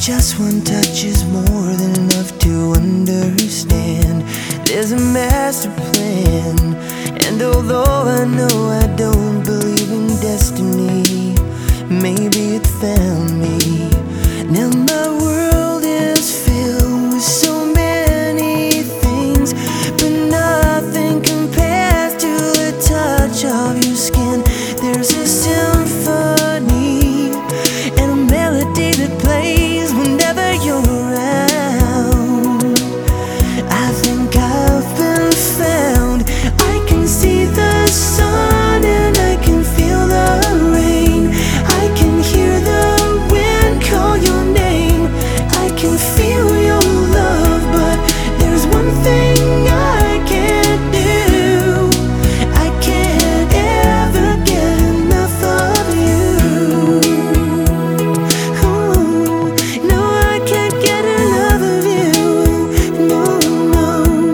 Just one touch is more than enough to understand. There's a master plan, and although I know I don't believe in destiny, maybe it found me. Now my world is filled with so many things, but nothing compares to the touch of your skin. There's a symphony and a melody that plays whenever you're around. I think I've been found. I can see the sun and I can feel the rain. I can hear the wind call your name. I can feel your love, but there's one thing I can't do. I can't ever get enough of you. No, I can't get enough of you. No, no.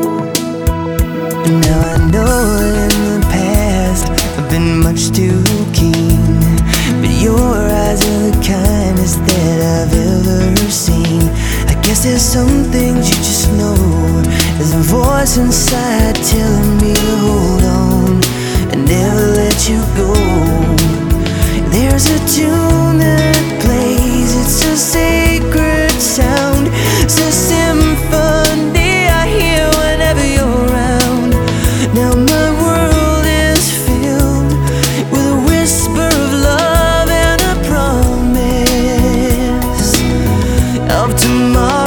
Now I know in the past I've been much too keen, but your eyes are the kindest that I've ever seen. I guess there's some things you just know. There's a voice inside telling me to hold on and never let you go. There's a tune that plays, it's a sacred sound. It's a symphony I hear whenever you're around. Now my world is filled with a whisper of love and a promise of tomorrow.